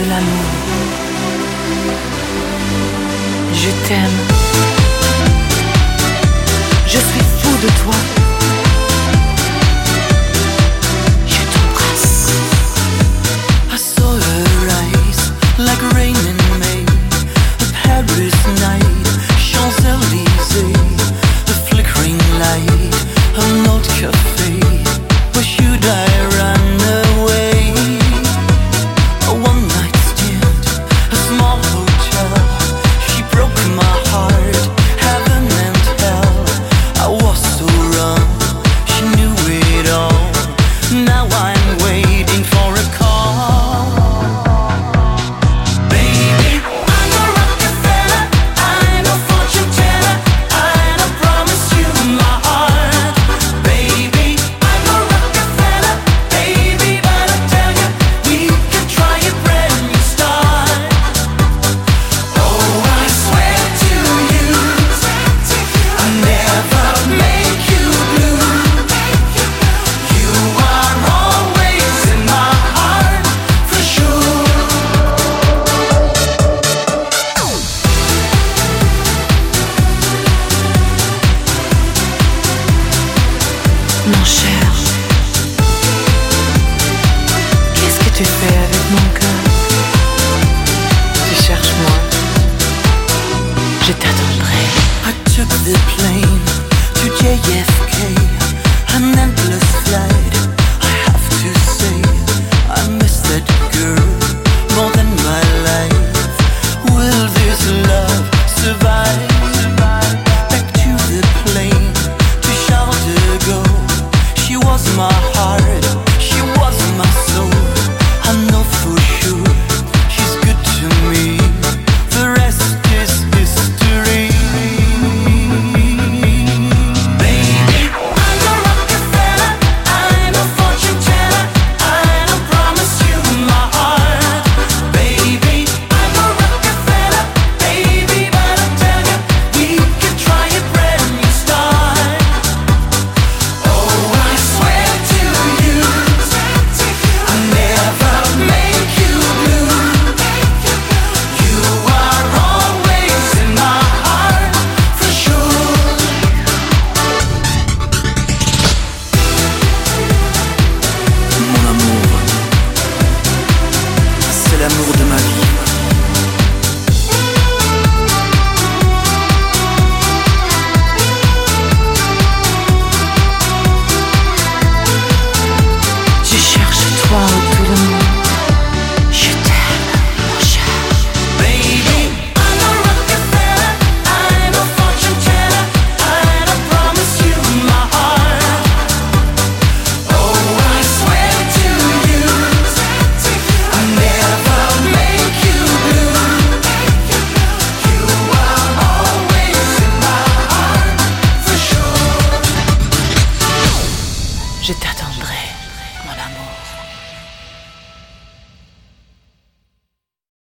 l'amour. Je t'aime. Je suis fou de toi. Je t'embrasse. I saw her eyes like rain in May, a Paris night, Champs-Élysées, a flickering light, an old cafe. Where should I run away? A one-night stand, a small hotel. She broke my heart, heaven and hell. I was so wrong, she knew it all. Now I'm waiting for a call. Baby, I'm a Rockefeller, I'm a fortune teller, I don't promise you my heart. Baby, I'm a Rockefeller, baby, but I tell you, we can try a brand new start. Oh, I swear to you, I'll never make you blue. You are always in my heart, for sure. Mon cher, qu'est-ce que tu fais avec mon cœur? Tu cherches moi. Je t'attendrai. I took the plane